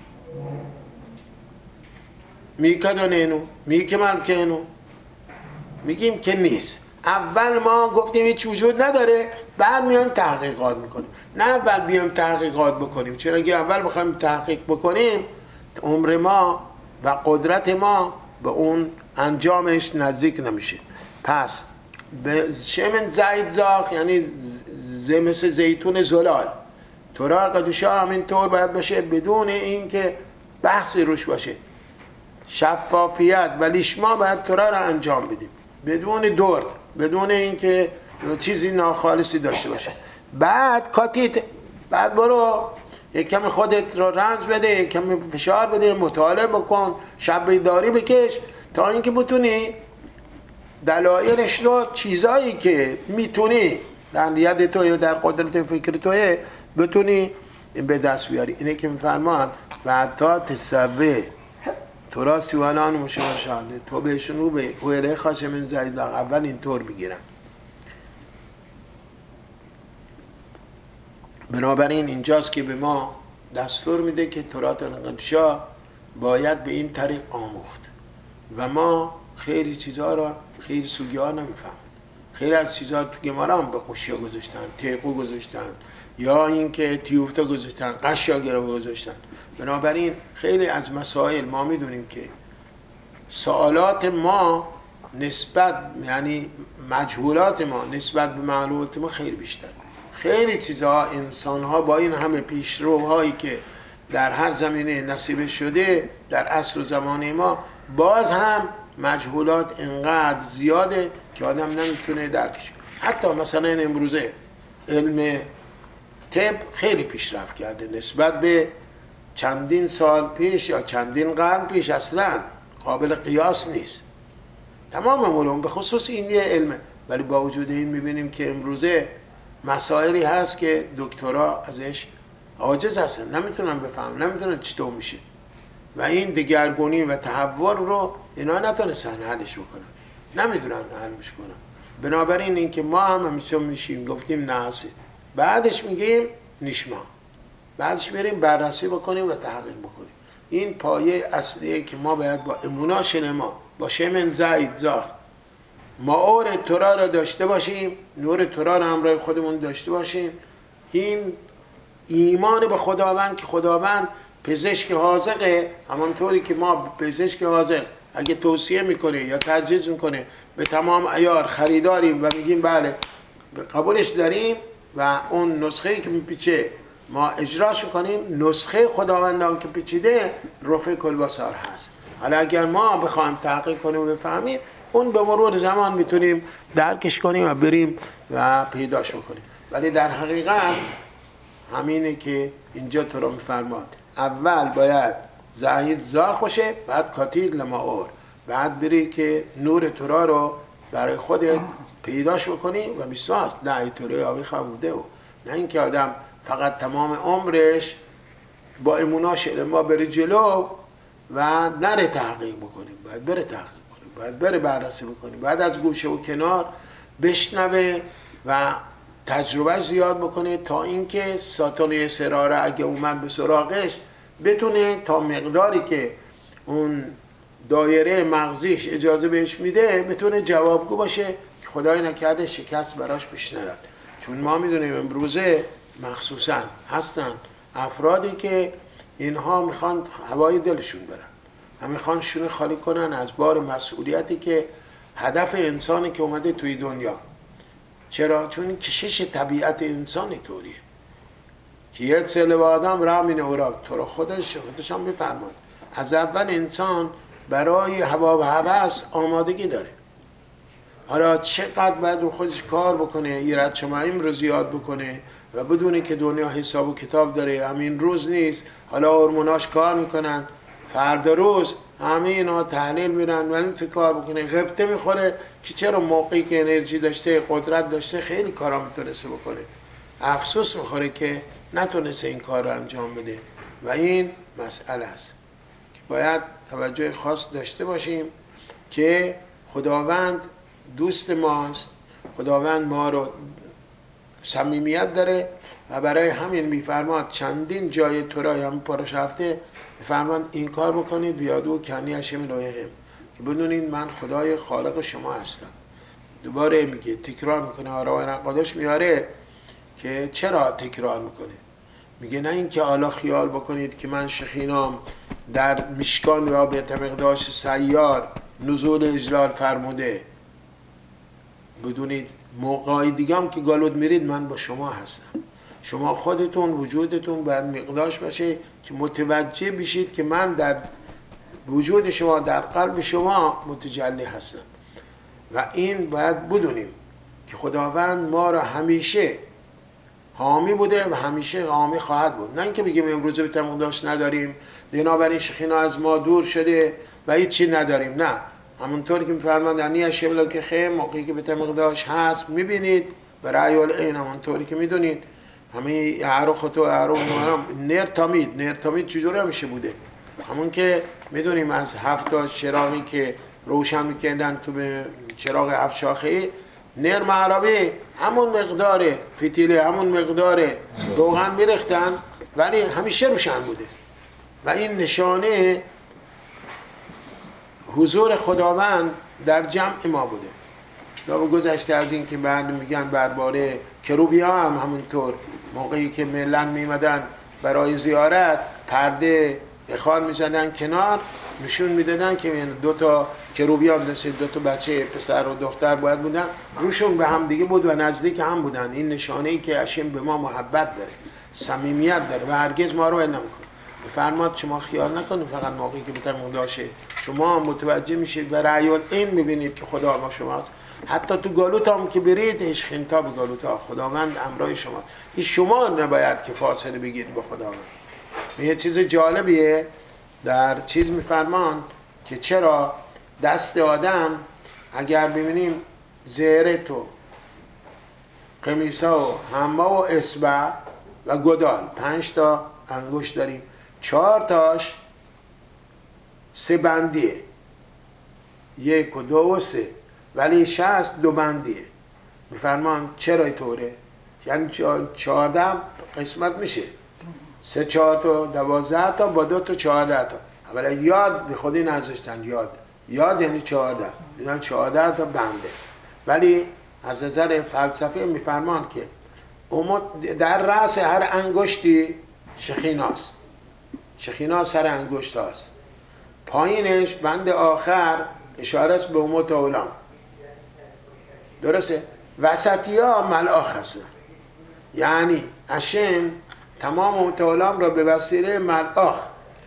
می کدونینو، می کمالکینو، میگیم که نیست. اول ما گفتیم هیچ وجود نداره، بعد میایم تحقیقات میکنیم. نه اول بیایم تحقیقات بکنیم، چرا که اول بخوایم تحقیق بکنیم عمر ما و قدرت ما به اون انجامش نزدیک نمیشه. پس به شمن زید زاخ یعنی ز مثل زیتون زلال. تورا قدوشا همینطور باید باشه، بدون این که بحثی روش باشه، شفافیت و لیشما باید تورا را انجام بدیم بدون درد، بدون اینکه چیزی ناخالصی داشته باشه. بعد کاتیت، بعد برو یک کمی خودت رو رنج بده، یک کمی فشار بده، مطالعه بکن، شب بیداری بکش تا اینکه بتونی دلایلش رو، چیزایی که میتونی در ید توی در قدرت فکر توی بتونی به دست بیاری. اینه که میفرمان و تا تسوه تو را سیوالان مشاور شاهده، تو بهشون رو به اوله خواشه من زید اول اینطور بگیرن. بنابراین اینجاست که به ما دستور میده که تورات القدشا باید به این طریق آموخت و ما خیلی چیزها را خیلی سوگی ها نمیفهم. خیلی از چیزها تو گمارا هم به قشیا گذاشتن، تیقو گذاشتن، یا اینکه تیوفتا گذاشتن، قشیا گرو گذاشتن. بنابراین خیلی از مسائل ما میدونیم که سوالات ما نسبت، یعنی مجهولات ما نسبت به معلومات ما خیلی بیشتر. خیلی چیزها انسانها با این همه پیشروهایی که در هر زمینه نصیب شده در عصر و زمانه ما، باز هم مجهولات انقدر زیاده که آدم نمیتونه درکش. حتی مثلا امروزه علم طب خیلی پیشرفت کرده نسبت به چندین سال پیش یا چندین قرن پیش، اصلا قابل قیاس نیست. تمام علوم به خصوص این یه علمه، ولی با وجود این میبینیم که امروزه مسائلی هست که دکترها ازش عاجز هستن، نمیتونن بفهمن، نمیتونن چطور میشه و این دگرگونی و تحول رو اینا نتونستن حلش بکنن، نمیتونن حلش کنن. بنابراین این که ما هم همیشه میشیم گفتیم نعسه، بعدش میگیم نشما، بعدش بریم بررسی بکنیم و تحقیق بکنیم. این پایه اصلیه که ما باید با امونا شنما با شمن زید زاخ ماور تورا را داشته باشیم، نور تورا را همراه خودمون داشته باشیم. این ایمان به خداوند که خداوند پزشک حاذقه، همانطوری که ما پزشک حاذق اگه توصیه میکنه یا تجویز میکنه به تمام عیار خریداریم و میگیم بله قبولش داریم و اون نسخه‌ای که میپیچه ما اجراش کنیم، نسخه خداوندان که پیچیده رفع کل بصار هست. حالا اگر ما بخوایم تحقیق کنیم و بفهمیم، اون به مرور زمان میتونیم درکش کنیم و بریم و پیداش بکنیم. ولی در حقیقت همینه که اینجا تو رو میفرماد، اول باید زاید زاخ باشه، بعد کاتیل لماور، بعد بری که نور تورا رو برای خودت پیداش بکنی و بیسواست دعی توری آوی خوابوده و نه اینکه آدم فقط تمام عمرش با اموناش ما بره جلو و نره تحقیق بکنیم. باید بره تحقیق کنیم، باید بره بررسی بکنیم، باید از گوشه و کنار بشنوه و تجربه زیاد بکنه تا اینکه ساتانه سراره اگه اومد به سراغش بتونه تا مقداری که اون دایره مغزیش اجازه بهش میده بتونه جوابگو باشه که خدای نکرده شکست براش پیش نیاد. چون ما میدونیم امروزه مخصوصا هستن افرادی که اینها میخوان هوای دلشون برن و میخوان شونه خالی کنن از بار مسئولیتی که هدف انسانی که اومده توی دنیا. چرا؟ چون کشش طبیعت انسانی طوریه که یه سلب آدم را مینه او را تو رو خودش خودش هم بفرماد. از اول انسان برای هوا و هوس آمادگی داره. حالا چقدر باید رو خودش کار بکنه، ایراد شمایم رو زیاد بکنه و بدونه که دنیا حساب و کتاب داره. همین روز نیست حالا هورموناش کار میکنن، فردا روز همه اینا تحلیل میرن ولی تو کار بکنه غبطه میخوره که چرا موقعی که انرژی داشته قدرت داشته خیلی کارا میتونسته بکنه، افسوس میخوره که نتونسته این کار رو انجام بده. و این مسئله است که باید توجه خاص داشته باشیم که خداوند دوست ماست، خداوند ما رو صمیمیت داره و برای همین میفرماد چندین جای تورای همین پارش هفته میفرماد این کار بکنید بیادو کنی هشم الهیم که بدونید من خدای خالق شما هستم. دوباره میگه تکرار میکنه. آرای نقادش میاره که چرا تکرار میکنه، میگه نه اینکه حالا خیال بکنید که من شخینام در مشکان یا بیت مقداش سیار نزول اجلال فرموده، بدونید موقعی دیگه هم که گالود میرید من با شما هستم. شما خودتون وجودتون باید مقداش باشه که متوجه بشید که من در وجود شما در قلب شما متجلی هستم. و این باید بدونیم که خداوند ما را همیشه حامی بوده و همیشه حامی خواهد بود. نه اینکه بگیم امروز به مقداش نداریم بنابراین شخینا از ما دور شده و هیچی نداریم. نه، همونطوری که میفرماند یعنی اشبلا که خیم موقعی که به مقداش هست میبینید برای العین، همونطوری که میدونید همه عروخ تو عروخ نر تامید نر تامید چجوری همیشه بوده، همون که میدونیم از هفت تا چراغی که روشن میکردن تو به چراغ هفت شاخه‌ای نر معربی همون مقدار فتیله همون مقدار روغن میرختن ولی همیشه روشن بوده. و این نشانه حضور خداوند در جمع ما بوده. دا گذشته از این که بعد میگن برباره کروبی ها هم همونطور موقعی که ملت میمدن برای زیارت پرده اخار میزدن کنار نشون میدادن که دو تا کروبی ها مثل دو تا بچه پسر و دختر باید بودن، روشون به هم دیگه بود و نزدیک هم بودن. این نشانه ای که اشم به ما محبت داره، صمیمیت داره و هرگز ما رو ول نمیکنه. فرماد شما خیال نکنید فقط موقعی که بتمون داشه شما متوجه میشید و رعیال این میبینید که خدا با شماست. حتی تو گالوت هم که برید عشق انتا به گالوت ها خداوند امرای شماست. این شما نباید که فاصله بگیرید با خداوند. یه چیز جالبیه در چیز میفرمان که چرا دست آدم اگر ببینیم زهره تو قمیسا و همه و اصبع و گدال پنج تا انگشت داریم، چهار تاش سه بندیه، یک و دو و سه، ولی شصت دو بندیه. میفرمان چرا اینطوره؟ یعنی چهارده قسمت میشه، سه چهار تا دوازده تا با دو تا چهارده تا. اولا یاد به خودی نذاشتن، یاد یاد یعنی چهارده، یعنی چهارده تا بنده. ولی از نظر فلسفه میفرمان که در رأس هر انگشتی شخیناست، شخینا سر انگشت هاست، پایینش بند آخر اشاره است به امت اولام، درسته؟ وسطی ها ملائک هستن، یعنی اشم تمام امت اولام را به وسیله ملائک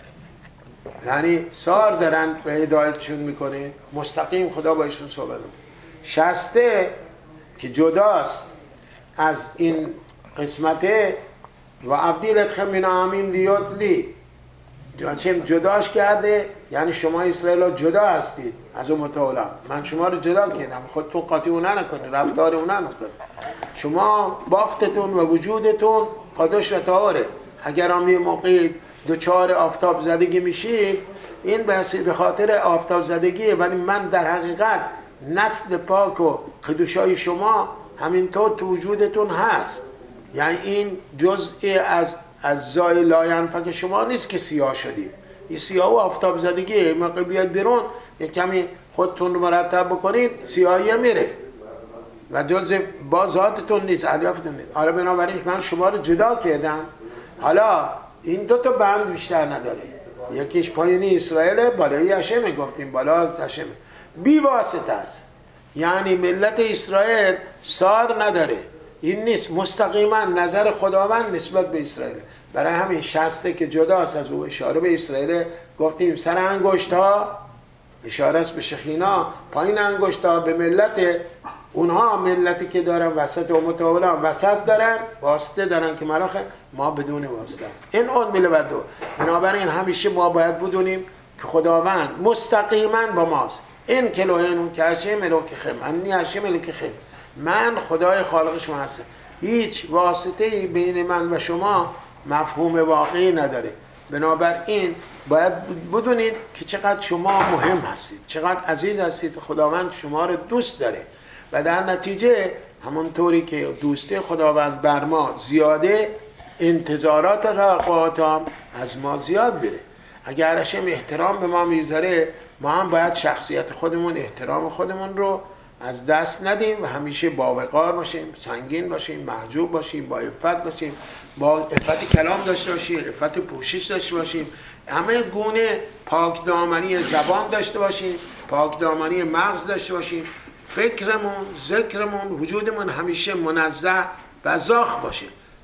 یعنی سار دارن به هدایتشون میکنه، مستقیم خدا با ایشون صحبت میکنه. شسته که جداست از این قسمته و عبدیلت خمین آمین لیوت لی چون جداش کرده، یعنی شما اسرائیل جدا هستید از امت اولام، من شما رو جدا کردم، خودتون قاطی اونا نکنید، رفتار اونا نکنید، شما بافتتون و وجودتون قدش و طهاره. اگر هم یه موقعی دوچار آفتاب زدگی میشید این به خاطر آفتاب زدگیه، ولی من در حقیقت نسل پاک و قدوشای شما همینطور تو وجودتون هست. یعنی این جزئی از اجزای لاینفک شما نیست که سیاه شدید، این سیاه و آفتاب زدگیه. موقع بیاد بیرون یک کمی خودتون رو مرتب بکنید سیاهی میره. و جز با ذاتتون نیست، الیافتون نیست. حالا بنابراین من شما رو جدا کردم. حالا این دو تا بند بیشتر نداره، یکیش پایینی اسرائیل، بالایی هشم، گفتیم بالا هشم بی واسطه است، یعنی ملت اسرائیل سار نداره، این نیست، مستقیما نظر خداوند نسبت به اسرائیل. برای همین شسته که جداست از او، اشاره به اسرائیل گفتیم. سر انگشت ها اشاره است به شخینا، پایین انگشت ها به ملت اونها، ملتی که دارن وسط امت اولا وسط دارن، واسطه دارن که مراخه ما بدون واسطه. این اون میله بدو. بنابراین همیشه ما باید بدونیم که خداوند مستقیما با ماست. این کلوهن که هشم الوک خم، انی هشم الوک خم، من خدای خالق شما هستم. هیچ واسطه‌ای بین من و شما مفهوم واقعی نداره. بنابراین باید بدونید که چقدر شما مهم هستید، چقدر عزیز هستید، خداوند شما رو دوست داره و در نتیجه همونطوری که دوستی خداوند بر ما زیاده، انتظارات و توقعات هم از ما زیاد بره. اگر هشم احترام به ما میذاره، ما هم باید شخصیت خودمون، احترام خودمون رو از دست ندیم و همیشه با وقار باشیم، سنگین باشیم، محجوب باشیم، با عفت باشیم، با عفت کلام داشته باشیم، عفت پوشش داشته باشیم، همه گونه پاک دامنی زبان داشته باشیم، پاک دامنی مغز داشته باشیم، فکرمون، ذکرمون، وجودمون همیشه منزه و زاخ باشه،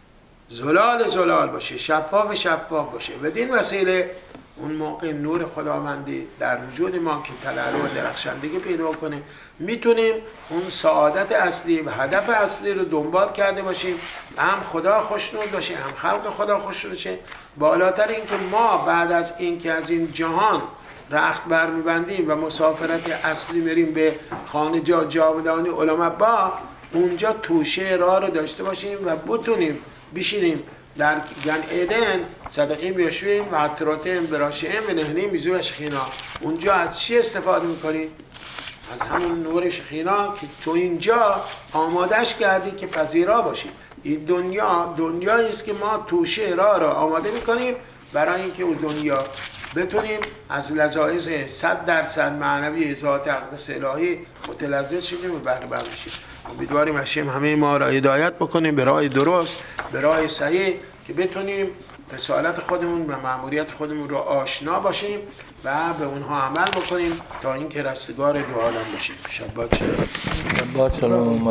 زلال زلال باشه، شفاف شفاف باشه. بدین وسیله اون موقع نور خداوندی در وجود ما که تلالو و درخشندگی پیدا کنه، میتونیم اون سعادت اصلی و هدف اصلی رو دنبال کرده باشیم، هم خدا خوشنود باشه، هم خلق خدا خوشنود باشه. بالاتر این که ما بعد از این که از این جهان رخت بر میبندیم و مسافرت اصلی میریم به خانه جا جاودانی علماء با، اونجا توشه راه رو داشته باشیم و بتونیم بشینیم در گن ایدن صدقیم یشویم و عطراتیم براشیم و نهنیم بیزو شخینا. اونجا از چی استفاده میکنیم؟ از همون نور شخینا که تو اینجا آمادش کردی که پذیرا باشیم. این دنیا دنیایی است که ما توشه راه را آماده میکنیم برای اینکه اون دنیا بتونیم از لذایذ صد درصد معنوی ذات اقدس الهی متلذذ شیم و بهره مند بشیم. امیدواریم هشم همه ما را هدایت بکنیم به راه درست، به راه صحیح، که بتونیم رسالت خودمون و مأموریت خودمون رو آشنا باشیم و به اونها عمل بکنیم تا اینکه رستگار دو عالم باشیم. شبات شلوم. شبات شلوم.